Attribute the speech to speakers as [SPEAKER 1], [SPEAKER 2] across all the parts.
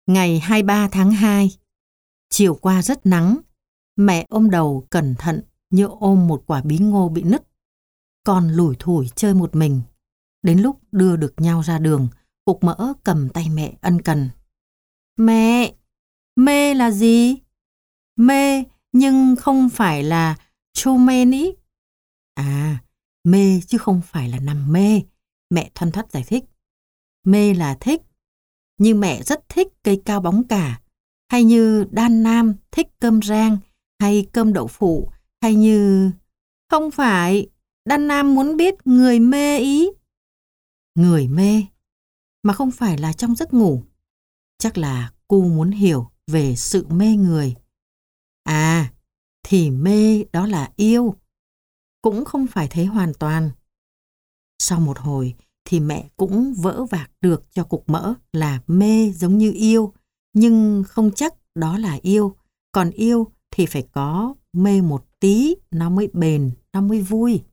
[SPEAKER 1] Ngày 23 tháng 2, chiều qua rất nắng, mẹ ôm đầu cẩn thận như ôm một quả bí ngô bị nứt. Con lủi thủi chơi một mình. Đến lúc đưa được nhau ra đường, Cục Mỡ cầm tay mẹ ân cần. Mẹ, mê là gì? Mê nhưng không phải là chô mê ý. À, mê chứ không phải là nằm mê, mẹ thoăn thoắt giải thích. Mê là thích, nhưng mẹ rất thích cây cao bóng cả, hay như Đan Nam thích cơm rang, hay cơm đậu phụ, hay như... Không phải, Đan Nam muốn biết người mê ý. Người mê, mà không phải là trong giấc ngủ. Chắc là cô muốn hiểu về sự mê người. À, thì mê đó là yêu. Cũng không phải thế hoàn toàn. Sau một hồi thì mẹ cũng vỡ vạc được cho Cục Mỡ là mê giống như yêu, nhưng không chắc đó là yêu. Còn yêu thì phải có mê một tí, nó mới bền, nó mới vui.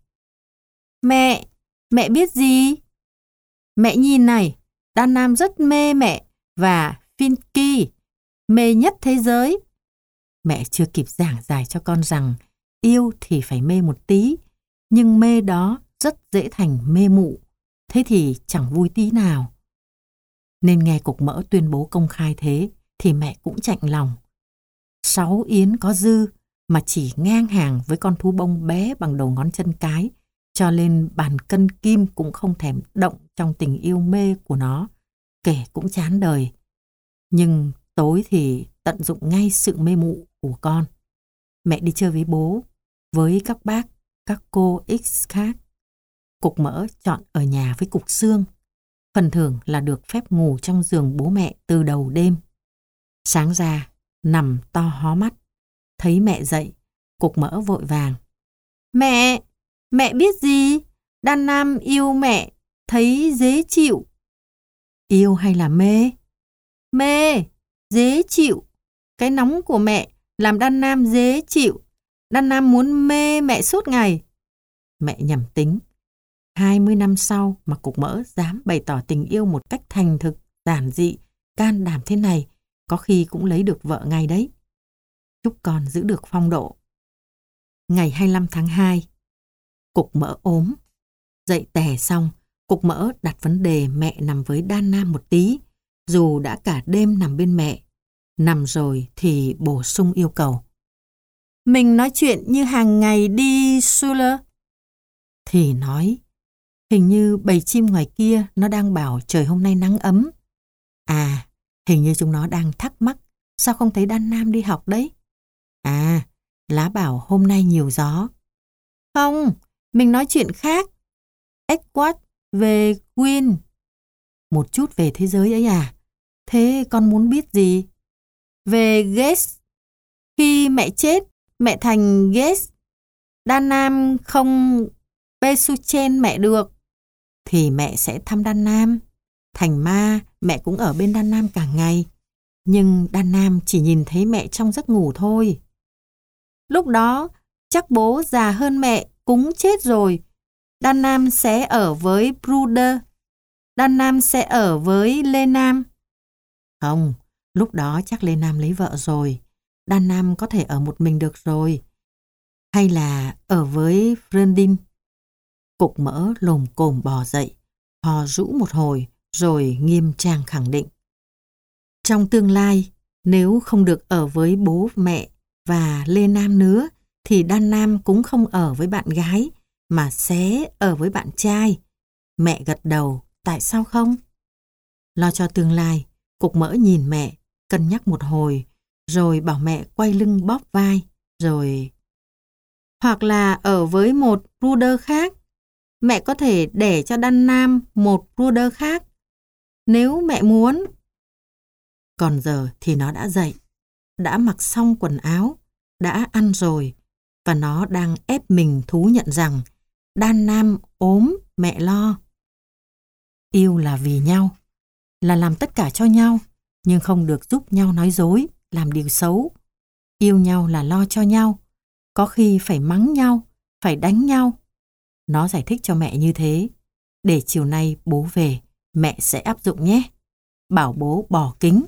[SPEAKER 1] Mẹ biết gì? Mẹ nhìn này, Đan Nam rất mê mẹ và Finky, mê nhất thế giới. Mẹ chưa kịp giảng giải cho con rằng yêu thì phải mê một tí, nhưng mê đó rất dễ thành mê mụ, thế thì chẳng vui tí nào. Nên nghe Cục Mỡ tuyên bố công khai thế thì mẹ cũng chạnh lòng. 6 yến có dư mà chỉ ngang hàng với con thú bông bé bằng đầu ngón chân cái, cho lên bàn cân kim cũng không thèm động trong tình yêu mê của nó, kể cũng chán đời. Nhưng tối thì tận dụng ngay sự mê mụ của con. Mẹ đi chơi với bố, với các bác, các cô X khác. Cục Mỡ chọn ở nhà với Cục Xương. Phần thưởng là được phép ngủ trong giường bố mẹ từ đầu đêm. Sáng ra, nằm to hó mắt. Thấy mẹ dậy, Cục Mỡ vội vàng. Mẹ biết gì? Đan Nam yêu mẹ, thấy dễ chịu. Yêu hay là mê? Mê, dễ chịu. Cái nóng của mẹ làm Đan Nam dễ chịu. Đan Nam muốn mê mẹ suốt ngày. Mẹ nhẩm tính. 20 năm sau mà Cục Mỡ dám bày tỏ tình yêu một cách thành thực, giản dị, can đảm thế này, có khi cũng lấy được vợ ngay đấy. Chúc con giữ được phong độ. Ngày 25 tháng 2, Cục Mỡ ốm. Dậy tè xong, Cục Mỡ đặt vấn đề mẹ nằm với Đan Nam một tí, dù đã cả đêm nằm bên mẹ. Nằm rồi thì bổ sung yêu cầu. Mình nói chuyện như hàng ngày đi, Sula. Thì nói, hình như bầy chim ngoài kia nó đang bảo trời hôm nay nắng ấm. À, hình như chúng nó đang thắc mắc, sao không thấy Đan Nam đi học đấy? À, lá bảo hôm nay nhiều gió. Không, mình nói chuyện khác. Edward về Queen. Một chút về thế giới ấy à? Thế con muốn biết gì? Về Gates. Khi mẹ chết, mẹ thành Gates. Đan Nam không Pesuchen mẹ được, thì mẹ sẽ thăm Đan Nam. Thành ma, mẹ cũng ở bên Đan Nam cả ngày. Nhưng Đan Nam chỉ nhìn thấy mẹ trong giấc ngủ thôi. Lúc đó, chắc bố già hơn mẹ cũng chết rồi. Đan Nam sẽ ở với Bruder. Đan Nam sẽ ở với Lê Nam. Không, lúc đó chắc Lê Nam lấy vợ rồi. Đan Nam có thể ở một mình được rồi. Hay là ở với Frendin. Cục Mỡ lồm cồm bò dậy, hò rũ một hồi, rồi nghiêm trang khẳng định. Trong tương lai, nếu không được ở với bố mẹ và Lê Nam nữa, thì Đan Nam cũng không ở với bạn gái, mà sẽ ở với bạn trai. Mẹ gật đầu, tại sao không? Lo cho tương lai, Cục Mỡ nhìn mẹ, cân nhắc một hồi, rồi bảo mẹ quay lưng bóp vai, rồi... Hoặc là ở với một Bruder khác. Mẹ có thể để cho Đan Nam một Bruder khác, nếu mẹ muốn. Còn giờ thì nó đã dậy, đã mặc xong quần áo, đã ăn rồi, và nó đang ép mình thú nhận rằng Đan Nam ốm, mẹ lo. Yêu là vì nhau, là làm tất cả cho nhau, nhưng không được giúp nhau nói dối, làm điều xấu. Yêu nhau là lo cho nhau, có khi phải mắng nhau, phải đánh nhau. Nó giải thích cho mẹ như thế, để chiều nay bố về, mẹ sẽ áp dụng nhé. Bảo bố bỏ kính,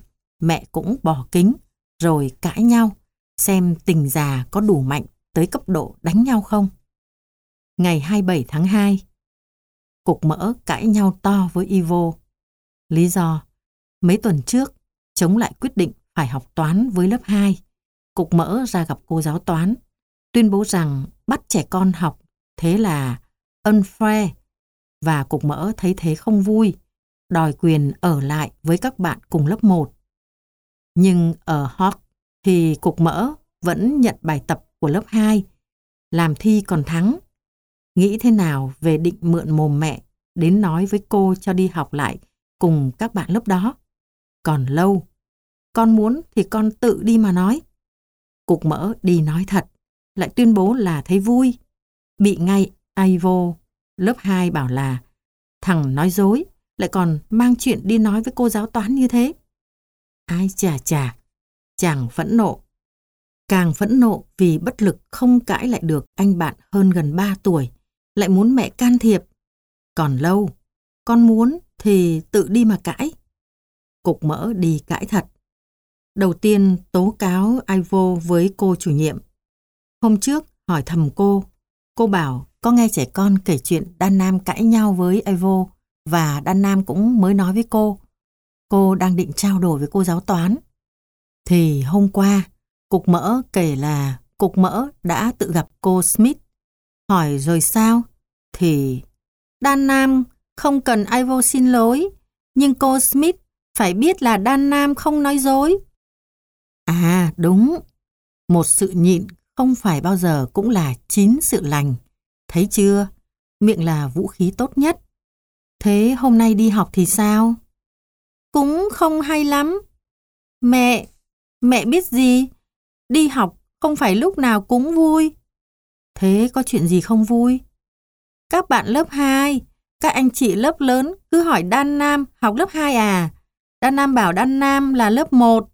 [SPEAKER 1] mẹ cũng bỏ kính, rồi cãi nhau, xem tình già có đủ mạnh tới cấp độ đánh nhau không. Ngày 27 tháng 2, cục mỡ cãi nhau to với Ivo. Lý do, mấy tuần trước, chống lại quyết định phải học toán với lớp 2. Cục mỡ ra gặp cô giáo toán, tuyên bố rằng bắt trẻ con học thế là unfair, và cục mỡ thấy thế không vui, đòi quyền ở lại với các bạn cùng lớp 1. Nhưng ở Hawk thì cục mỡ vẫn nhận bài tập của lớp 2, làm thi còn thắng. Nghĩ thế nào về định mượn mồm mẹ đến nói với cô cho đi học lại cùng các bạn lớp đó? Còn lâu, con muốn thì con tự đi mà nói. Cục mỡ đi nói thật, lại tuyên bố là thấy vui. Bị ngay Ivo lớp 2 bảo là thằng nói dối, lại còn mang chuyện đi nói với cô giáo toán như thế. Ai chà chà, chàng phẫn nộ. Càng phẫn nộ vì bất lực không cãi lại được anh bạn hơn gần 3 tuổi, lại muốn mẹ can thiệp. Còn lâu, con muốn thì tự đi mà cãi. Cục mỡ đi cãi thật. Đầu tiên tố cáo Ivo với cô chủ nhiệm. Hôm trước hỏi thầm cô bảo có nghe trẻ con kể chuyện Đan Nam cãi nhau với Ivo, và Đan Nam cũng mới nói với cô. Cô đang định trao đổi với cô giáo toán. Thì hôm qua, cục mỡ kể là cục mỡ đã tự gặp cô Smith. Hỏi rồi sao? Thì Đan Nam không cần Ivo xin lỗi, nhưng cô Smith phải biết là Đan Nam không nói dối. À đúng, một sự nhịn không phải bao giờ cũng là 9 sự lành. Thấy chưa? Miệng là vũ khí tốt nhất. Thế hôm nay đi học thì sao? Cũng không hay lắm. Mẹ biết gì? Đi học không phải lúc nào cũng vui. Thế có chuyện gì không vui? Các bạn lớp 2, các anh chị lớp lớn cứ hỏi Đan Nam học lớp 2 à? Đan Nam bảo Đan Nam là lớp 1.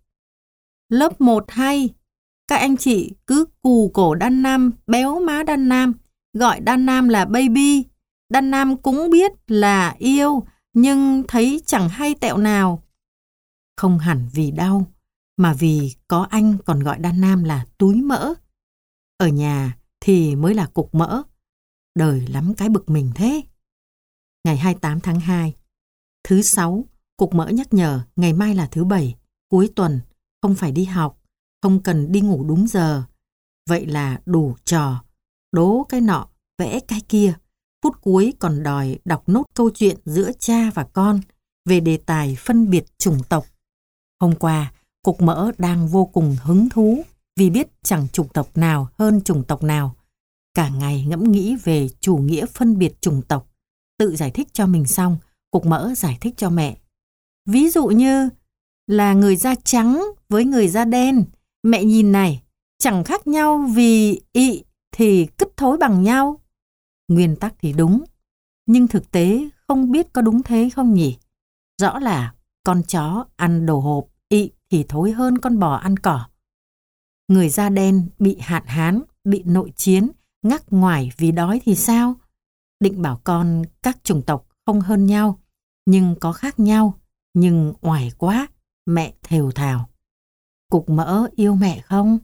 [SPEAKER 1] Lớp 1 hay? Các anh chị cứ cù cổ Đan Nam, béo má Đan Nam, gọi Đan Nam là baby. Đan Nam cũng biết là yêu, nhưng thấy chẳng hay tẹo nào. Không hẳn vì đau, mà vì có anh còn gọi Đan Nam là túi mỡ. Ở nhà thì mới là cục mỡ. Đời lắm cái bực mình thế. Ngày 28 tháng 2, thứ 6, cục mỡ nhắc nhở ngày mai là thứ 7, cuối tuần, không phải đi học, không cần đi ngủ đúng giờ. Vậy là đủ trò, đố cái nọ, vẽ cái kia. Phút cuối còn đòi đọc nốt câu chuyện giữa cha và con về đề tài phân biệt chủng tộc. Hôm qua, cục mỡ đang vô cùng hứng thú vì biết chẳng chủng tộc nào hơn chủng tộc nào. Cả ngày ngẫm nghĩ về chủ nghĩa phân biệt chủng tộc. Tự giải thích cho mình xong, cục mỡ giải thích cho mẹ. Ví dụ như là người da trắng với người da đen. Mẹ nhìn này, chẳng khác nhau vì ị thì cứt thối bằng nhau. Nguyên tắc thì đúng, nhưng thực tế không biết có đúng thế không nhỉ? Rõ là con chó ăn đồ hộp ị thì thối hơn con bò ăn cỏ. Người da đen bị hạn hán, bị nội chiến, ngắc ngoải vì đói thì sao? Định bảo con các chủng tộc không hơn nhau, nhưng có khác nhau, nhưng oải quá, mẹ thều thào. Cục mỡ yêu mẹ không?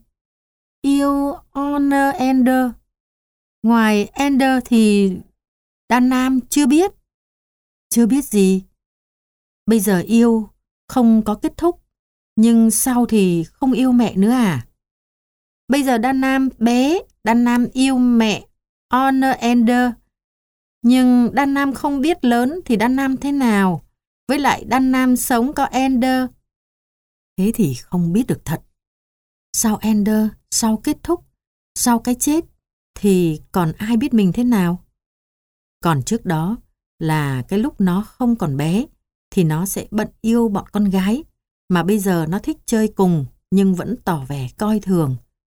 [SPEAKER 1] Yêu Honor Ender. Ngoài Ender thì Đan Nam chưa biết. Chưa biết gì? Bây giờ yêu không có kết thúc, nhưng sau thì không yêu mẹ nữa à? Bây giờ Đan Nam bé, Đan Nam yêu mẹ Honor Ender. Nhưng Đan Nam không biết lớn thì Đan Nam thế nào? Với lại Đan Nam sống có Ender. Thế thì không biết được thật. Sau Ender, sau kết thúc, sau cái chết, thì còn ai biết mình thế nào? Còn trước đó là cái lúc nó không còn bé, thì nó sẽ bận yêu bọn con gái, mà bây giờ nó thích chơi cùng nhưng vẫn tỏ vẻ coi thường.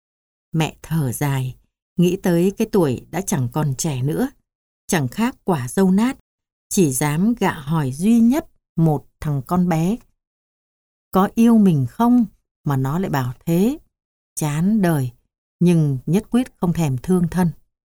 [SPEAKER 1] Mẹ thở dài, nghĩ tới cái tuổi đã chẳng còn trẻ nữa, chẳng khác quả dâu nát, chỉ dám gạ hỏi duy nhất một thằng con bé. Có yêu mình không mà nó lại bảo thế? Chán đời, nhưng nhất quyết không thèm thương thân.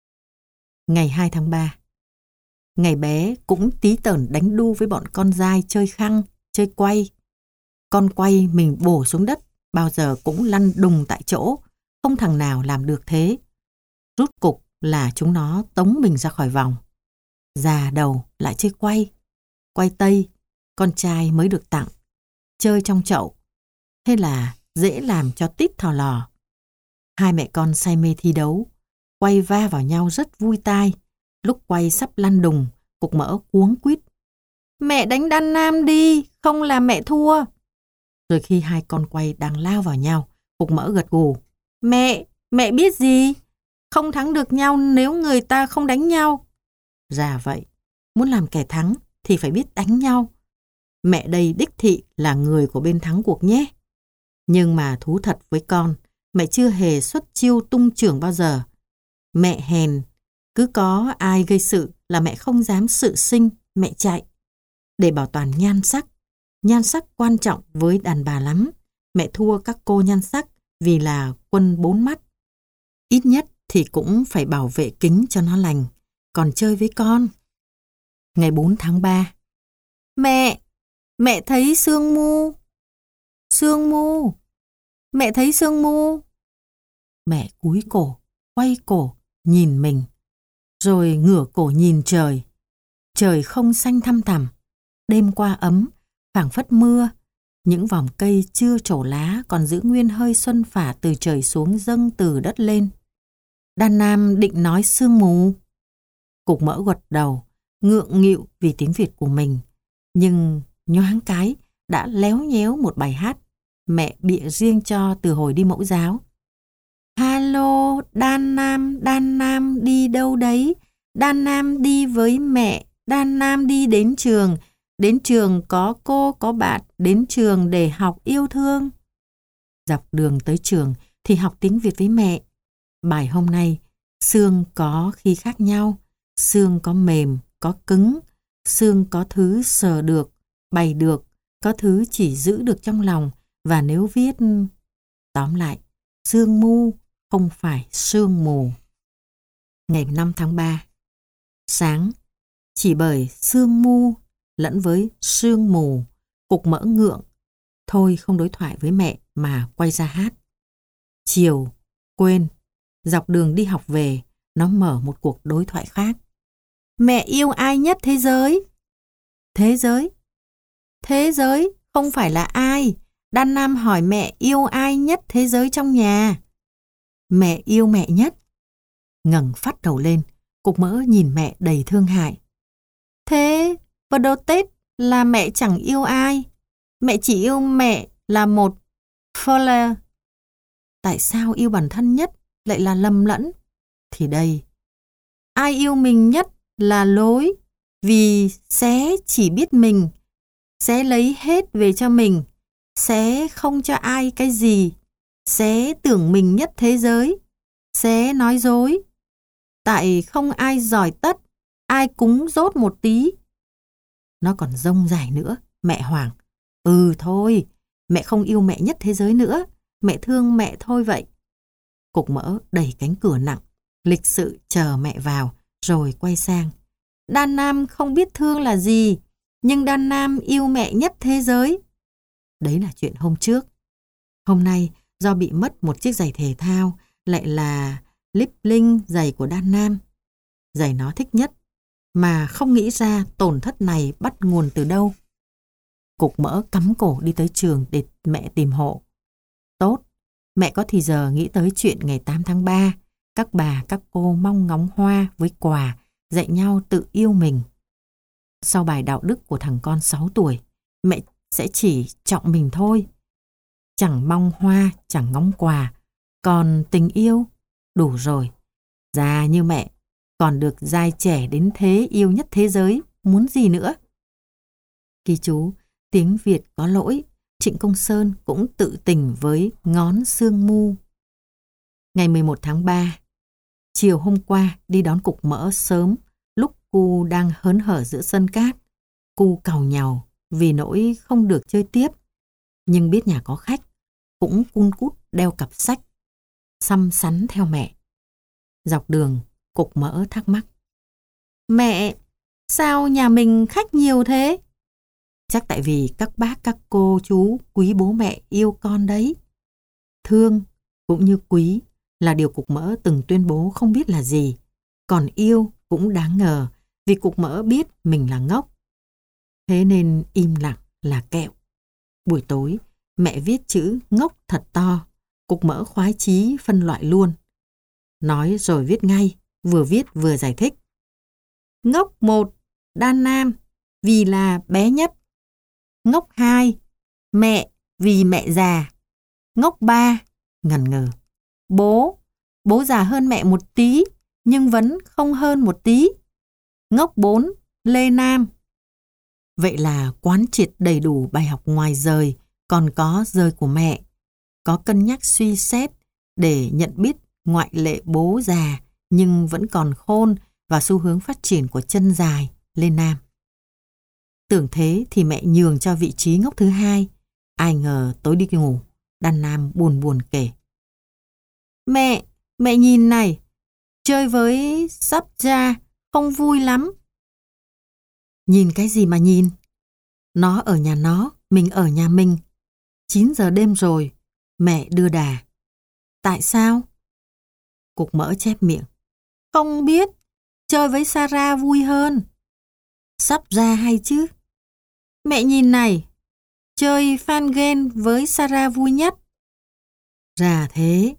[SPEAKER 1] Ngày 2 tháng 3, ngày bé cũng tí tởn đánh đu với bọn con dai chơi khăng, chơi quay. Con quay mình bổ xuống đất, bao giờ cũng lăn đùng tại chỗ, không thằng nào làm được thế. Rút cục là chúng nó tống mình ra khỏi vòng. Già đầu lại chơi quay. Quay tây, con trai mới được tặng. Chơi trong chậu. Thế là dễ làm cho tít thò lò. Hai mẹ con say mê thi đấu. Quay va vào nhau rất vui tai. Lúc quay sắp lăn đùng, Cục Mỡ cuống quýt: "Mẹ đánh đàn nam đi, không là mẹ thua." Rồi khi hai con quay đang lao vào nhau, Cục Mỡ gật gù: Mẹ biết gì? Không thắng được nhau nếu người ta không đánh nhau." Dạ vậy, muốn làm kẻ thắng thì phải biết đánh nhau. Mẹ đây đích thị là người của bên thắng cuộc nhé. Nhưng mà thú thật với con, mẹ chưa hề xuất chiêu tung chưởng bao giờ. Mẹ hèn, cứ có ai gây sự là mẹ không dám sự sinh, mẹ chạy. Để bảo toàn nhan sắc quan trọng với đàn bà lắm. Mẹ thua các cô nhan sắc vì là quân bốn mắt. Ít nhất thì cũng phải bảo vệ kính cho nó lành. Còn chơi với con. Ngày 4 tháng 3. Mẹ thấy sương mu. Mẹ thấy sương mu. Mẹ cúi cổ, quay cổ, nhìn mình. Rồi ngửa cổ nhìn trời. Trời không xanh thăm thẳm. Đêm qua ấm, phảng phất mưa. Những vòng cây chưa trổ lá còn giữ nguyên hơi xuân phả từ trời xuống dâng từ đất lên. Đàn nam định nói sương mù. Cục Mỡ gật đầu, ngượng nghịu vì tiếng Việt của mình. Nhưng nhoáng cái đã léo nhéo một bài hát mẹ bịa riêng cho từ hồi đi mẫu giáo. "Alo, Đan Nam đi đâu đấy? Đan Nam đi với mẹ, Đan Nam đi đến trường có cô có bạn, đến trường để học yêu thương." Dọc đường tới trường thì học tiếng Việt với mẹ. Bài hôm nay, xương có khi khác nhau, xương có mềm, có cứng, xương có thứ sờ được, bày được, có thứ chỉ giữ được trong lòng, và nếu viết... Tóm lại, sương mu không phải sương mù. Ngày 5 tháng 3. Sáng, chỉ bởi sương mu lẫn với sương mù, Cục Mỡ ngượng. Thôi không đối thoại với mẹ mà quay ra hát. Chiều, quên, dọc đường đi học về, nó mở một cuộc đối thoại khác. "Mẹ yêu ai nhất thế giới?" Thế giới? Thế giới không phải là ai. Đan Nam hỏi mẹ yêu ai nhất thế giới trong nhà. Mẹ yêu mẹ nhất. Ngẩng phát đầu lên, Cục Mỡ nhìn mẹ đầy thương hại. Thế vào đầu Tết là mẹ chẳng yêu ai. Mẹ chỉ yêu mẹ là một Fuller. Tại sao yêu bản thân nhất lại là lầm lẫn? Thì đây, ai yêu mình nhất là lối, vì sẽ chỉ biết mình, sẽ lấy hết về cho mình, sẽ không cho ai cái gì, sẽ tưởng mình nhất thế giới, sẽ nói dối. Tại không ai giỏi tất, ai cúng dốt một tí. Nó còn rông dài nữa, mẹ hoảng. Thôi, mẹ không yêu mẹ nhất thế giới nữa, mẹ thương mẹ thôi vậy. Cục Mỡ đẩy cánh cửa nặng, lịch sự chờ mẹ vào, rồi quay sang. Đan Nam không biết thương là gì, nhưng Đan Nam yêu mẹ nhất thế giới. Đấy là chuyện hôm trước. Hôm nay, do bị mất một chiếc giày thể thao, lại là líp linh giày của Đan Nam. Giày nó thích nhất, mà không nghĩ ra tổn thất này bắt nguồn từ đâu. Cục Mỡ cắm cổ đi tới trường để mẹ tìm hộ. Tốt, mẹ có thì giờ nghĩ tới chuyện ngày 8 tháng 3, các bà các cô mong ngóng hoa với quà, dạy nhau tự yêu mình. Sau bài đạo đức của thằng con 6 tuổi, mẹ sẽ chỉ trọng mình thôi. Chẳng mong hoa, chẳng ngóng quà, còn tình yêu, đủ rồi. Già như mẹ, còn được giai trẻ đến thế yêu nhất thế giới, muốn gì nữa? Ghi chú, tiếng Việt có lỗi, Trịnh Công Sơn cũng tự tình với ngón sương mu. Ngày 11 tháng 3, chiều hôm qua đi đón Cục Mỡ sớm, lúc cu đang hớn hở giữa sân cát. Cu càu nhàu vì nỗi không được chơi tiếp, nhưng biết nhà có khách, cũng cun cút đeo cặp sách, xăm xắn theo mẹ. Dọc đường, Cục Mỡ thắc mắc. Mẹ, sao nhà mình khách nhiều thế? Chắc tại vì các bác, các cô, chú quý bố mẹ yêu con đấy. Thương cũng như quý là điều cục mỡ từng tuyên bố không biết là gì. Còn yêu cũng đáng ngờ vì cục mỡ biết mình là ngốc. Thế nên im lặng là kẹo. Buổi tối, mẹ viết chữ ngốc thật to. Cục mỡ khoái chí phân loại luôn. Nói rồi viết ngay, vừa viết vừa giải thích. Ngốc 1, đan nam, vì là bé nhất. Ngốc 2, mẹ, vì mẹ già. Ngốc 3, ngần ngừ. Bố già hơn mẹ một tí, nhưng vẫn không hơn một tí. Ngốc 4, Lê Nam. Vậy là quán triệt đầy đủ bài học ngoài rời, còn có rời của mẹ. Có cân nhắc suy xét để nhận biết ngoại lệ bố già nhưng vẫn còn khôn và xu hướng phát triển của chân dài, Lê Nam. Tưởng thế thì mẹ nhường cho vị trí ngốc thứ 2. Ai ngờ tối đi ngủ, đan nam buồn buồn kể. Mẹ nhìn này, chơi với sắp ra không vui lắm. Nhìn cái gì mà nhìn? Nó ở nhà nó, mình ở nhà mình. 9 giờ đêm rồi, mẹ đưa đà. Tại sao? Cục mỡ chép miệng. Không biết, chơi với Sarah vui hơn. Sắp ra hay chứ? Mẹ nhìn này, chơi fan game với Sarah vui nhất. Ra thế,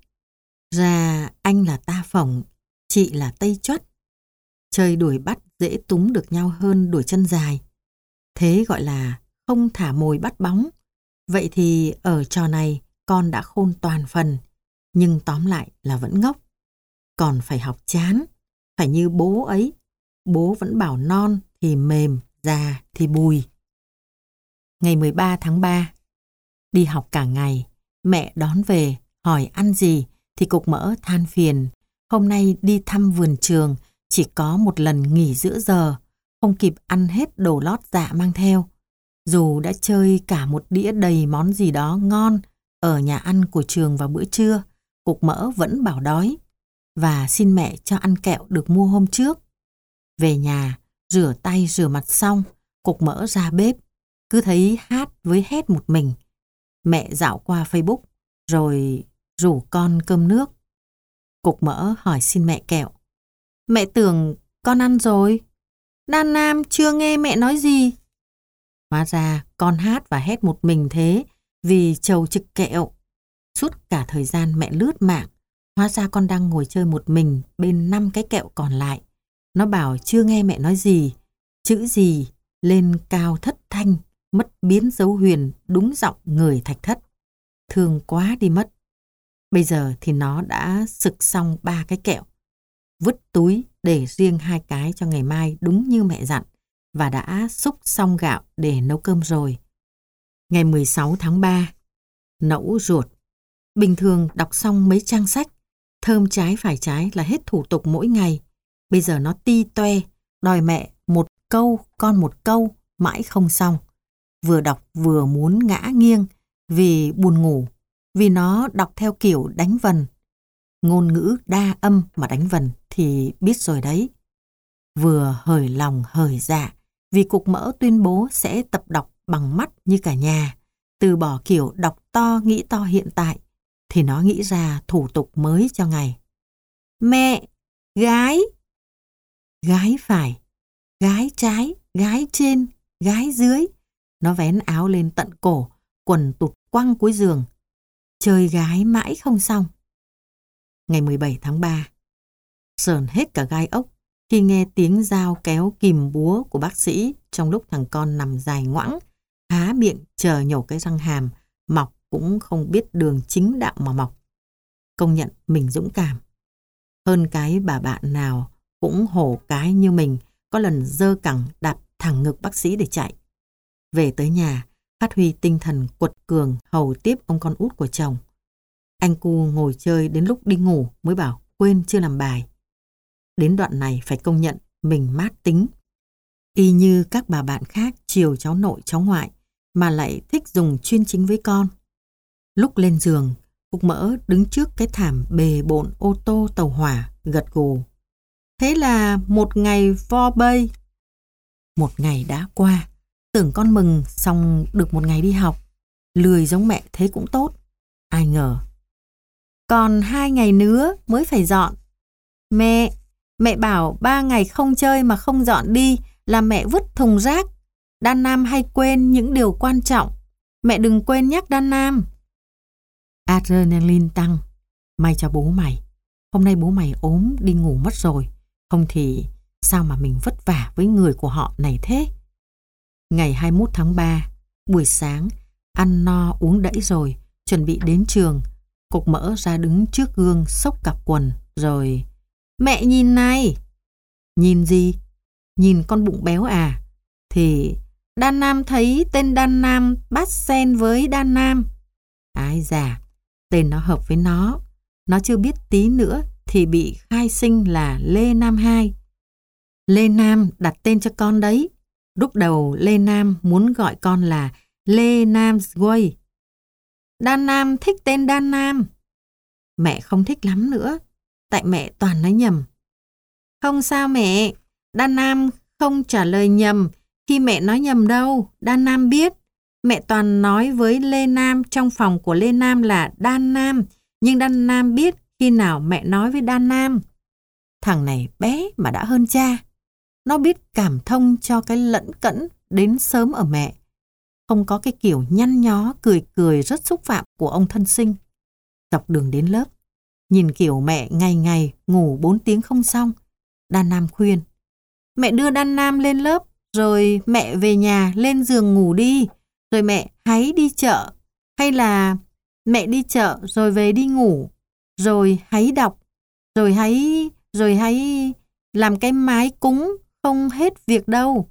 [SPEAKER 1] ra anh là ta phỏng, chị là tây choắt. Chơi đuổi bắt dễ túm được nhau hơn đuổi chân dài. Thế gọi là không thả mồi bắt bóng. Vậy thì ở trò này con đã khôn toàn phần, nhưng tóm lại là vẫn ngốc. Còn phải học chán, phải như bố ấy. Bố vẫn bảo non thì mềm, già thì bùi. Ngày 13 tháng 3, đi học cả ngày, mẹ đón về, hỏi ăn gì thì cục mỡ than phiền. Hôm nay đi thăm vườn trường, chỉ có một lần nghỉ giữa giờ, không kịp ăn hết đồ lót dạ mang theo. Dù đã chơi cả một đĩa đầy món gì đó ngon ở nhà ăn của trường vào bữa trưa, cục mỡ vẫn bảo đói và xin mẹ cho ăn kẹo được mua hôm trước. Về nhà, rửa tay rửa mặt xong, cục mỡ ra bếp, cứ thấy hát với hét một mình. Mẹ dạo qua Facebook, rồi rủ con cơm nước. Cục mỡ hỏi xin mẹ kẹo. Mẹ tưởng con ăn rồi. Đan Nam chưa nghe mẹ nói gì. Hóa ra con hát và hét một mình thế vì chầu trực kẹo. Suốt cả thời gian mẹ lướt mạng, hóa ra con đang ngồi chơi một mình bên 5 cái kẹo còn lại. Nó bảo chưa nghe mẹ nói gì, chữ gì lên cao thất thanh, mất biến dấu huyền đúng giọng người Thạch Thất. Thương quá đi mất. Bây giờ thì nó đã sực xong 3 cái kẹo, vứt túi để riêng 2 cái cho ngày mai đúng như mẹ dặn, và đã xúc xong gạo để nấu cơm rồi. Ngày 16 tháng 3, nẫu ruột. Bình thường đọc xong mấy trang sách, thơm trái phải trái là hết thủ tục mỗi ngày. Bây giờ nó ti toe, đòi mẹ một câu con một câu, mãi không xong. Vừa đọc vừa muốn ngã nghiêng vì buồn ngủ, vì nó đọc theo kiểu đánh vần. Ngôn ngữ đa âm mà đánh vần thì biết rồi đấy. Vừa hởi lòng hởi dạ vì cục mỡ tuyên bố sẽ tập đọc bằng mắt như cả nhà, từ bỏ kiểu đọc to nghĩ to hiện tại, thì nó nghĩ ra thủ tục mới cho ngày. Mẹ, gái. Gái phải, gái trái, gái trên, gái dưới. Nó vén áo lên tận cổ, quần tụt quăng cuối giường. Chơi gái mãi không xong. Ngày 17 tháng 3, sờn hết cả gai ốc khi nghe tiếng dao kéo kìm búa của bác sĩ trong lúc thằng con nằm dài ngoẵng, há miệng chờ nhổ cái răng hàm, mọc cũng không biết đường chính đạo mà mọc. Công nhận mình dũng cảm. Hơn cái bà bạn nào cũng hổ cái như mình có lần giơ cẳng đạp thẳng ngực bác sĩ để chạy. Về tới nhà, phát huy tinh thần quật cường hầu tiếp ông con út của chồng. Anh cu ngồi chơi đến lúc đi ngủ mới bảo quên chưa làm bài. Đến đoạn này phải công nhận mình mát tính. Y như các bà bạn khác chiều cháu nội cháu ngoại mà lại thích dùng chuyên chính với con. Lúc lên giường, cục mỡ đứng trước cái thảm bề bộn ô tô tàu hỏa gật gù. Thế là một ngày vo bây. Một ngày đã qua, Tưởng con mừng xong được một ngày đi học. Lười giống mẹ thế cũng tốt. Ai ngờ. Còn 2 ngày nữa mới phải dọn. Mẹ bảo 3 ngày không chơi mà không dọn đi là mẹ vứt thùng rác. Đan Nam hay quên những điều quan trọng. Mẹ đừng quên nhắc Đan Nam. Adrenaline tăng. May cho bố mày. Hôm nay bố mày ốm đi ngủ mất rồi. Không thì sao mà mình vất vả với người của họ này thế. Ngày 21 tháng 3, buổi sáng, ăn no uống đẫy rồi, chuẩn bị đến trường. Cục Mỡ ra đứng trước gương xốc cặp quần, rồi... Mẹ nhìn này! Nhìn gì? Nhìn con bụng béo à? Thì Đan Nam thấy tên Đan Nam bắt sen với Đan Nam. Ái già, tên nó hợp với nó. Nó chưa biết tí nữa thì bị khai sinh là Lê Nam 2. Lê Nam đặt tên cho con đấy. Lúc đầu Lê Nam muốn gọi con là Lê Nam Guây. Đan Nam thích tên Đan Nam. Mẹ không thích lắm nữa, tại mẹ toàn nói nhầm. Không sao mẹ, Đan Nam không trả lời nhầm khi mẹ nói nhầm đâu. Đan Nam biết. Mẹ toàn nói với Lê Nam trong phòng của Lê Nam là Đan Nam, nhưng Đan Nam biết khi nào mẹ nói với Đan Nam. Thằng này bé mà đã hơn cha. Nó biết cảm thông cho cái lẫn cẫn đến sớm ở mẹ. Không có cái kiểu nhăn nhó cười cười rất xúc phạm của ông thân sinh. Dọc đường đến lớp, nhìn kiểu mẹ ngày ngày ngủ 4 tiếng không xong, Đan Nam khuyên. Mẹ đưa Đan Nam lên lớp, rồi mẹ về nhà lên giường ngủ đi, rồi mẹ hãy đi chợ. Hay là mẹ đi chợ rồi về đi ngủ, rồi hãy đọc, rồi hãy làm cái mái cúng, không hết việc đâu.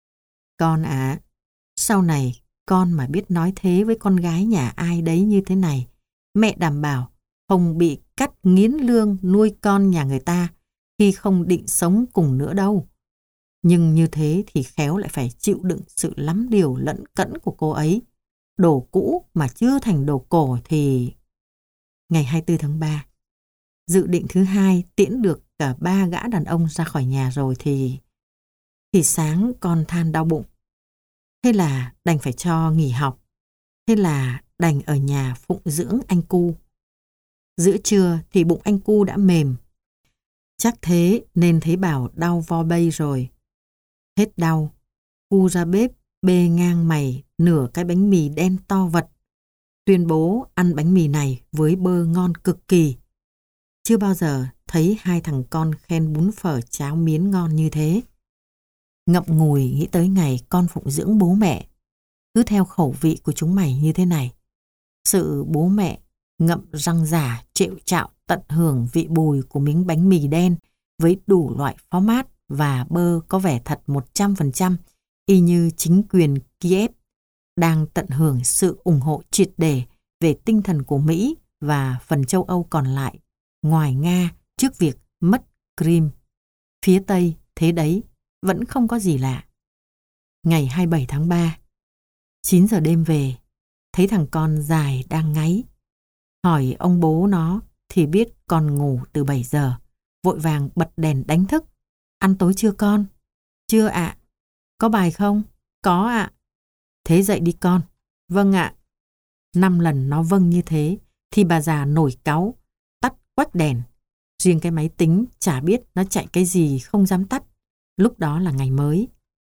[SPEAKER 1] Con ạ, sau này con mà biết nói thế với con gái nhà ai đấy như thế này, mẹ đảm bảo không bị cắt nghiến lương nuôi con nhà người ta khi không định sống cùng nữa đâu. Nhưng như thế thì khéo lại phải chịu đựng sự lắm điều lẫn cẫn của cô ấy. Đồ cũ mà chưa thành đồ cổ thì... Ngày 24 tháng 3, dự định thứ hai tiễn được cả 3 gã đàn ông ra khỏi nhà rồi thì sáng con than đau bụng. Thế là đành phải cho nghỉ học. Thế là đành ở nhà phụng dưỡng anh cu. Giữa trưa thì bụng anh cu đã mềm. Chắc thế nên thấy bảo đau vo bây rồi. Hết đau, cu ra bếp bê ngang mày nửa cái bánh mì đen to vật. Tuyên bố ăn bánh mì này với bơ ngon cực kỳ. Chưa bao giờ thấy 2 thằng con khen bún phở cháo miến ngon như thế. Ngậm ngùi nghĩ tới ngày con phụng dưỡng bố mẹ. Cứ theo khẩu vị của chúng mày như thế này. Sự bố mẹ ngậm răng giả trệu trạo tận hưởng vị bùi của miếng bánh mì đen với đủ loại phó mát và bơ có vẻ thật 100%, y như chính quyền Kiev đang tận hưởng sự ủng hộ triệt để về tinh thần của Mỹ và phần châu Âu còn lại, ngoài Nga trước việc mất Crimea. Phía Tây thế đấy, vẫn không có gì lạ. Ngày 27 tháng 3, 9 giờ đêm về, thấy thằng con dài đang ngáy. Hỏi ông bố nó thì biết con ngủ từ 7 giờ, vội vàng bật đèn đánh thức. Ăn tối chưa con? Chưa ạ. Có bài không? Có ạ. Thế dậy đi con. Vâng ạ. 5 lần nó vâng như thế thì bà già nổi cáu, tắt quách đèn. Riêng cái máy tính chả biết nó chạy cái gì không dám tắt. Lúc đó là ngày mới.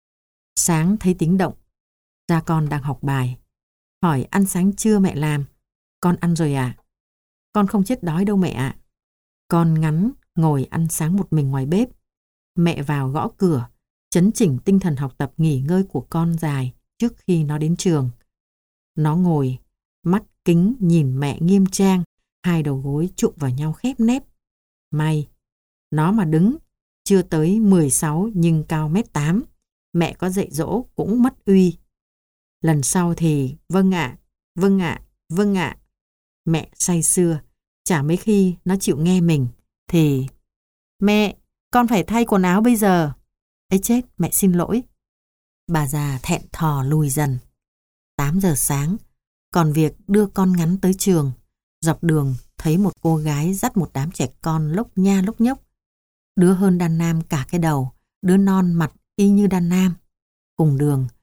[SPEAKER 1] Sáng thấy tiếng động. Ra con đang học bài. Hỏi ăn sáng chưa mẹ làm? Con ăn rồi ạ. Con không chết đói đâu mẹ ạ. Con ngắn ngồi ăn sáng một mình ngoài bếp. Mẹ vào gõ cửa, chấn chỉnh tinh thần học tập nghỉ ngơi của con dài trước khi nó đến trường. Nó ngồi, mắt kính nhìn mẹ nghiêm trang, 2 đầu gối chụm vào nhau khép nép. May, nó mà đứng, chưa tới 16 nhưng cao 1m8, mẹ có dạy dỗ cũng mất uy. Lần sau thì vâng ạ, vâng ạ, vâng ạ. Mẹ say sưa, chả mấy khi nó chịu nghe mình thì mẹ, con phải thay quần áo bây giờ. Ấy chết, mẹ xin lỗi. Bà già thẹn thò lùi dần. 8 giờ sáng, còn việc đưa con ngắn tới trường. Dọc đường thấy một cô gái dắt một đám trẻ con lốc nha lốc nhốc. Đứa hơn Đan Nam cả cái đầu, đứa non mặt y như Đan Nam. Cùng đường,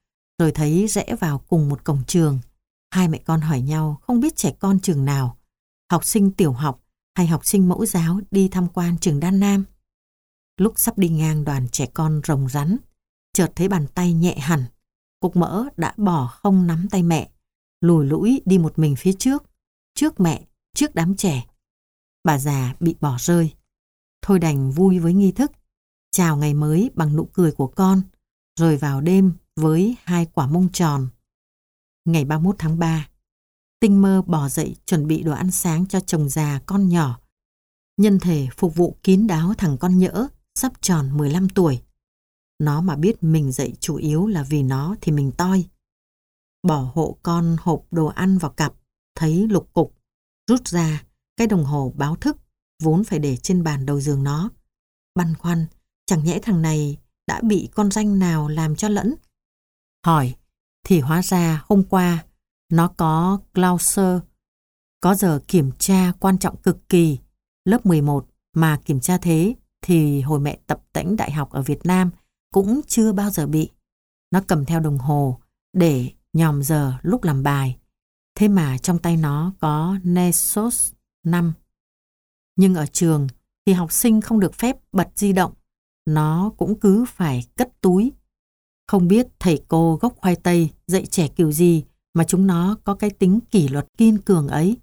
[SPEAKER 1] rồi thấy rẽ vào cùng một cổng trường. Hai mẹ con hỏi nhau không biết trẻ con trường nào, học sinh tiểu học hay học sinh mẫu giáo đi tham quan trường Đan Nam. Lúc sắp đi ngang đoàn trẻ con rồng rắn, chợt thấy bàn tay nhẹ hẳn. Cục Mỡ đã bỏ không nắm tay mẹ, lùi lũi đi một mình phía trước, trước mẹ, trước đám trẻ. Bà già bị bỏ rơi. Thôi đành vui với nghi thức, chào ngày mới bằng nụ cười của con, rồi vào đêm với 2 quả mông tròn. Ngày 31 tháng 3, Tinh Mơ bò dậy chuẩn bị đồ ăn sáng cho chồng già con nhỏ, nhân thể phục vụ kín đáo thằng con nhỡ sắp tròn 15 tuổi. Nó mà biết mình dậy chủ yếu là vì nó thì mình toi. Bỏ hộ con hộp đồ ăn vào cặp, thấy lục cục, rút ra cái đồng hồ báo thức vốn phải để trên bàn đầu giường nó. Băn khoăn, chẳng nhẽ thằng này đã bị con ranh nào làm cho lẫn. Hỏi, thì hóa ra hôm qua nó có Clauser, có giờ kiểm tra quan trọng cực kỳ, lớp 11 mà kiểm tra thế thì hồi mẹ tập tễnh đại học ở Việt Nam cũng chưa bao giờ bị. Nó cầm theo đồng hồ để nhòm giờ lúc làm bài. Thế mà trong tay nó có Nessos 5. Nhưng ở trường thì học sinh không được phép bật di động. Nó cũng cứ phải cất túi. Không biết thầy cô gốc khoai tây dạy trẻ kiểu gì mà chúng nó có cái tính kỷ luật kiên cường ấy.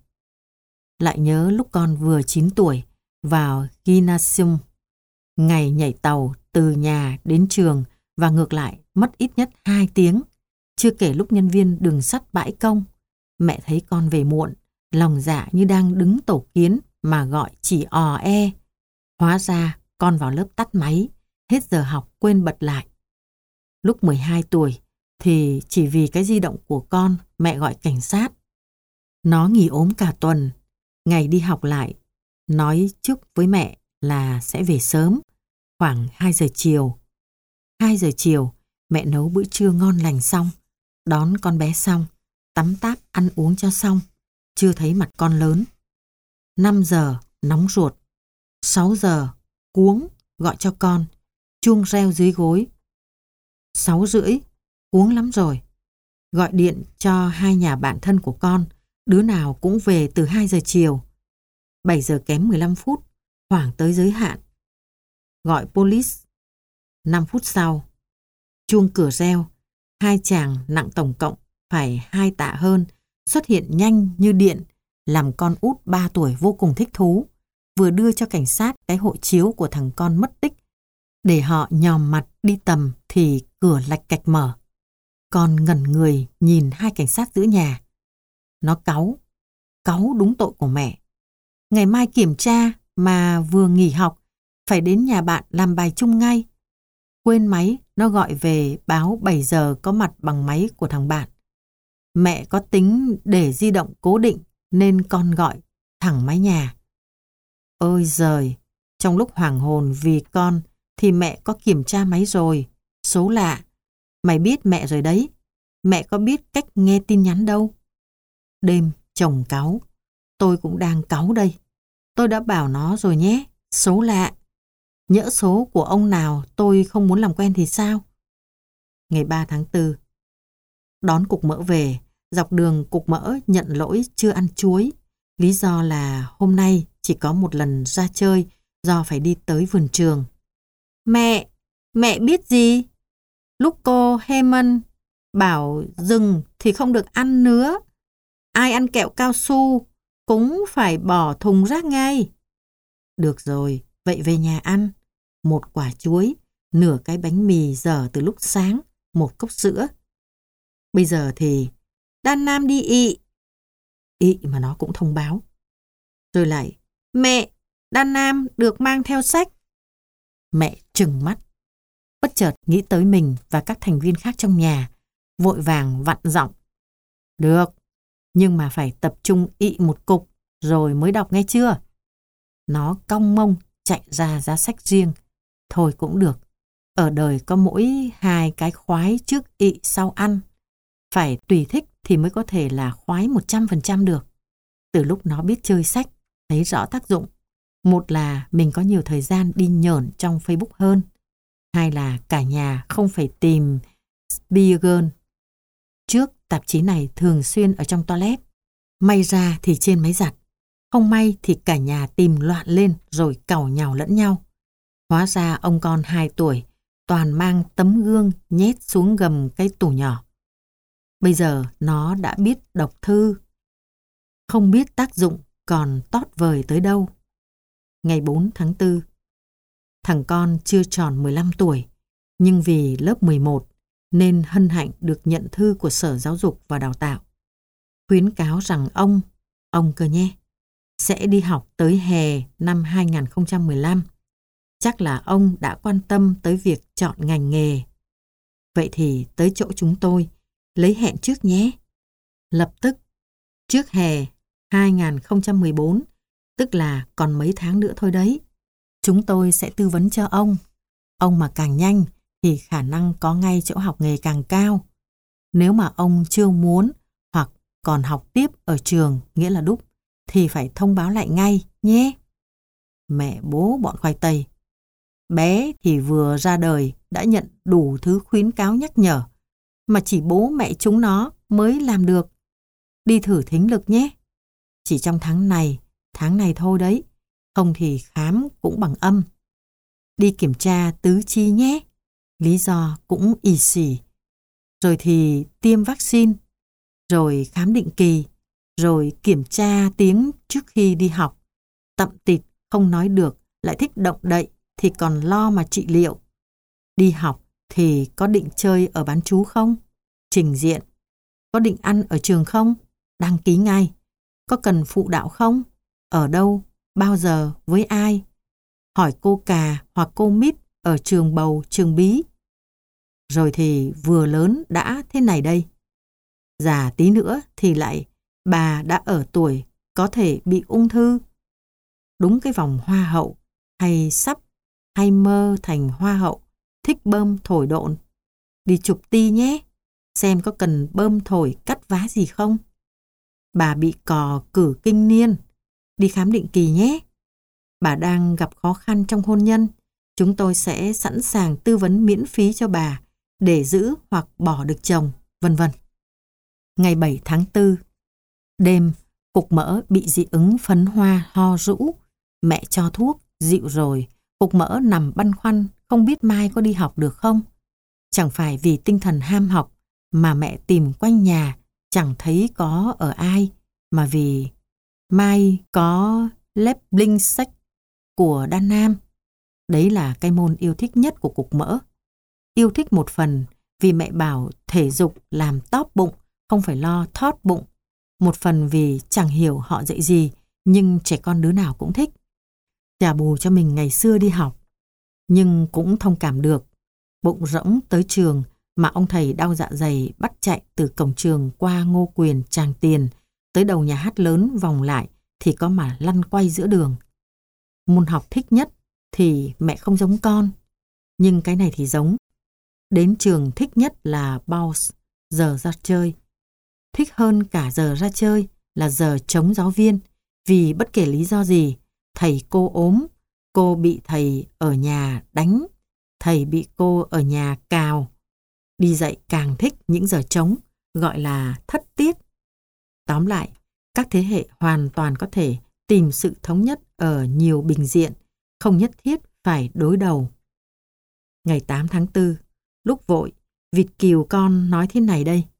[SPEAKER 1] Lại nhớ lúc con vừa 9 tuổi vào gymnasium, ngày nhảy tàu từ nhà đến trường và ngược lại mất ít nhất 2 tiếng. Chưa kể lúc nhân viên đường sắt bãi công, mẹ thấy con về muộn, lòng dạ như đang đứng tổ kiến mà gọi chỉ ò e. Hóa ra con vào lớp tắt máy, hết giờ học quên bật lại. Lúc 12 tuổi thì chỉ vì cái di động của con mẹ gọi cảnh sát. Nó nghỉ ốm cả tuần, ngày đi học lại, nói trước với mẹ là sẽ về sớm, khoảng 2 giờ chiều. 2 giờ chiều, mẹ nấu bữa trưa ngon lành xong, đón con bé xong, tắm táp ăn uống cho xong, chưa thấy mặt con lớn. 5 giờ, nóng ruột. 6 giờ, cuống, gọi cho con, chuông reo dưới gối. 6 rưỡi, cuống lắm rồi. Gọi điện cho 2 nhà bạn thân của con, đứa nào cũng về từ 2 giờ chiều. 7 giờ kém 15 phút, khoảng tới giới hạn. Gọi police. 5 phút sau, chuông cửa reo, 2 chàng nặng tổng cộng phải 2 tạ hơn, xuất hiện nhanh như điện, làm con út 3 tuổi vô cùng thích thú. Vừa đưa cho cảnh sát cái hộ chiếu của thằng con mất tích, để họ nhòm mặt đi tầm thì cửa lạch cạch mở. Con ngẩn người nhìn 2 cảnh sát giữ nhà. Nó cáu đúng tội của mẹ. Ngày mai kiểm tra mà vừa nghỉ học, phải đến nhà bạn làm bài chung ngay. Quên máy, nó gọi về báo 7 giờ có mặt bằng máy của thằng bạn. Mẹ có tính để di động cố định nên con gọi thẳng máy nhà. Ôi giời, trong lúc hoảng hồn vì con thì mẹ có kiểm tra máy rồi. Số lạ. Mày biết mẹ rồi đấy. Mẹ có biết cách nghe tin nhắn đâu. Đêm chồng cáu. Tôi cũng đang cáu đây. Tôi đã bảo nó rồi nhé. Số lạ. Nhỡ số của ông nào tôi không muốn làm quen thì sao? Ngày 3 tháng 4. Đón Cục Mỡ về. Dọc đường Cục Mỡ nhận lỗi chưa ăn chuối. Lý do là hôm nay chỉ có một lần ra chơi do phải đi tới vườn trường. Mẹ biết gì? Lúc cô Heman bảo dừng thì không được ăn nữa. Ai ăn kẹo cao su cũng phải bỏ thùng rác ngay. Được rồi, vậy về nhà ăn. 1 quả chuối, nửa cái bánh mì dở từ lúc sáng, 1 cốc sữa. Bây giờ thì Đan Nam đi ị. Ị mà nó cũng thông báo. Rồi lại, mẹ, Đan Nam được mang theo sách. Mẹ trừng mắt. Bất chợt nghĩ tới mình và các thành viên khác trong nhà, vội vàng vặn giọng. Được, nhưng mà phải tập trung ị một cục rồi mới đọc nghe chưa? Nó cong mông chạy ra giá sách riêng. Thôi cũng được. Ở đời có mỗi 2 cái khoái trước ị sau ăn. Phải tùy thích thì mới có thể là khoái 100% được. Từ lúc nó biết chơi sách, thấy rõ tác dụng. Một là mình có nhiều thời gian đi nhởn trong Facebook hơn. 2 là cả nhà không phải tìm Beer Girl Trước, tạp chí này thường xuyên ở trong toilet. May ra thì trên máy giặt. Không may thì cả nhà tìm loạn lên rồi càu nhàu lẫn nhau. Hóa ra ông con 2 tuổi toàn mang tấm gương nhét xuống gầm cái tủ nhỏ. Bây giờ nó đã biết đọc thư. Không biết tác dụng còn tót vời tới đâu. Ngày 4 tháng 4. Thằng con chưa tròn 15 tuổi, nhưng vì lớp 11 nên hân hạnh được nhận thư của Sở Giáo dục và Đào tạo. Khuyến cáo rằng ông cơ nhé, sẽ đi học tới hè năm 2015. Chắc là ông đã quan tâm tới việc chọn ngành nghề. Vậy thì tới chỗ chúng tôi, lấy hẹn trước nhé. Lập tức, trước hè 2014, tức là còn mấy tháng nữa thôi đấy. Chúng tôi sẽ tư vấn cho ông. Ông mà càng nhanh thì khả năng có ngay chỗ học nghề càng cao. Nếu mà ông chưa muốn hoặc còn học tiếp ở trường, nghĩa là đúc, thì phải thông báo lại ngay nhé. Mẹ bố bọn khoai tây. Bé thì vừa ra đời đã nhận đủ thứ khuyến cáo nhắc nhở, mà chỉ bố mẹ chúng nó mới làm được. Đi thử thính lực nhé. Chỉ trong tháng này thôi đấy, không thì khám cũng bằng âm. Đi kiểm tra tứ chi nhé, lý do cũng ì xì. Rồi thì tiêm vaccine, rồi khám định kỳ, rồi kiểm tra tiếng trước khi đi học. Tậm tịt, không nói được, lại thích động đậy thì còn lo mà trị liệu. Đi học thì có định chơi ở bán trú không? Trình diện. Có định ăn ở trường không? Đăng ký ngay. Có cần phụ đạo không? Ở đâu? Bao giờ? Với ai? Hỏi cô Cà hoặc cô Mít ở trường Bầu, trường Bí. Rồi thì vừa lớn đã thế này đây. Già tí nữa thì lại bà đã ở tuổi có thể bị ung thư. Đúng cái vòng hoa hậu, hay sắp, hay mơ thành hoa hậu, thích bơm thổi độn. Đi chụp ti nhé, xem có cần bơm thổi cắt vá gì không. Bà bị cò cử kinh niên, đi khám định kỳ nhé. Bà đang gặp khó khăn trong hôn nhân, chúng tôi sẽ sẵn sàng tư vấn miễn phí cho bà để giữ hoặc bỏ được chồng, vân vân. Ngày 7 tháng 4, đêm, cục mỡ bị dị ứng phấn hoa ho rũ. Mẹ cho thuốc, dịu rồi, cục mỡ nằm băn khoăn không biết mai có đi học được không. Chẳng phải vì tinh thần ham học mà mẹ tìm quanh nhà chẳng thấy có ở ai, mà vì mai có Lieblingsfach của Đan Nam. Đấy là cái môn yêu thích nhất của cục mỡ. Yêu thích một phần vì mẹ bảo thể dục làm tóp bụng, không phải lo thót bụng. Một phần vì chẳng hiểu họ dạy gì, nhưng trẻ con đứa nào cũng thích. Trả bù cho mình ngày xưa đi học, nhưng cũng thông cảm được. Bụng rỗng tới trường mà ông thầy đau dạ dày bắt chạy từ cổng trường qua Ngô Quyền Tràng Tiền tới đầu nhà hát lớn vòng lại thì có mà lăn quay giữa đường. Môn học thích nhất thì mẹ không giống con, nhưng cái này thì giống. Đến trường thích nhất là bounce, giờ ra chơi. Thích hơn cả giờ ra chơi là giờ chống giáo viên, vì bất kể lý do gì, thầy cô ốm, cô bị thầy ở nhà đánh, thầy bị cô ở nhà cào. Đi dạy càng thích những giờ trống, gọi là thất tiết. Tóm lại, các thế hệ hoàn toàn có thể tìm sự thống nhất ở nhiều bình diện, không nhất thiết phải đối đầu. Ngày 8 tháng 4, lúc vội, vịt kiều con nói thế này đây.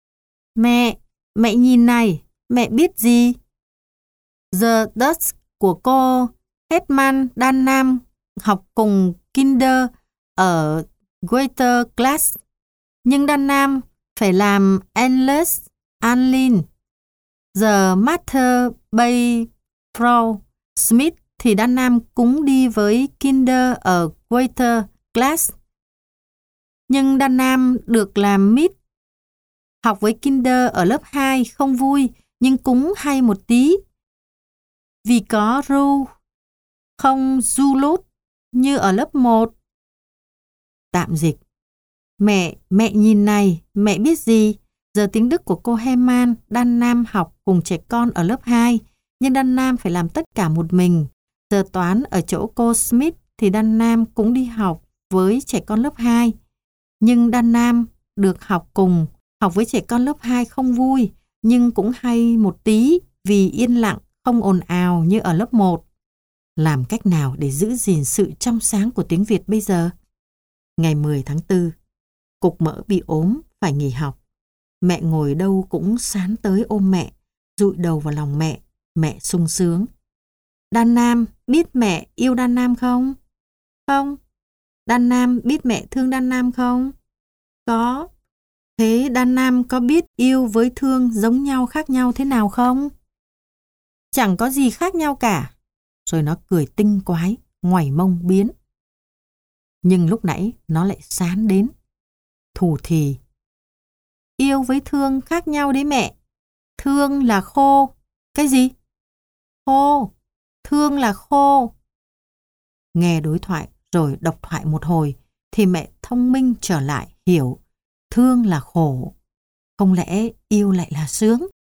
[SPEAKER 1] Mẹ nhìn này, mẹ biết gì? The Dutch của cô Hetman Đan Nam học cùng Kinder ở Greater Class, nhưng Đan Nam phải làm Endless Anlin. The Master Bay Pro Smith thì Đan Nam cũng đi với Kinder ở Greater Class. Nhưng Đan Nam được làm Mid. Học với Kinder ở lớp 2 không vui, nhưng cũng hay một tí. Vì có ru, không du lút như ở lớp 1. Tạm dịch. Mẹ nhìn này, mẹ biết gì? Giờ tiếng Đức của cô Heman, Đan Nam học cùng trẻ con ở lớp 2, nhưng Đan Nam phải làm tất cả một mình. Giờ toán ở chỗ cô Smith thì Đan Nam cũng đi học với trẻ con lớp 2. Nhưng Đan Nam được học cùng Học với trẻ con lớp 2 không vui, nhưng cũng hay một tí vì yên lặng, không ồn ào như ở lớp 1. Làm cách nào để giữ gìn sự trong sáng của tiếng Việt bây giờ? Ngày 10 tháng 4, Cục Mỡ bị ốm, phải nghỉ học. Mẹ ngồi đâu cũng sán tới ôm mẹ, dụi đầu vào lòng mẹ sung sướng. Đan Nam biết mẹ yêu Đan Nam không? Không. Đan Nam biết mẹ thương Đan Nam không? Có. Thế Đan Nam có biết yêu với thương giống nhau khác nhau thế nào không? Chẳng có gì khác nhau cả. Rồi nó cười tinh quái, ngoảy mông biến. Nhưng lúc nãy nó lại sán đến. Thủ thì. Yêu với thương khác nhau đấy mẹ. Thương là khô. Cái gì? Khô. Thương là khô. Nghe đối thoại rồi độc thoại một hồi thì mẹ thông minh trở lại hiểu thương là khổ. Không lẽ yêu lại là sướng?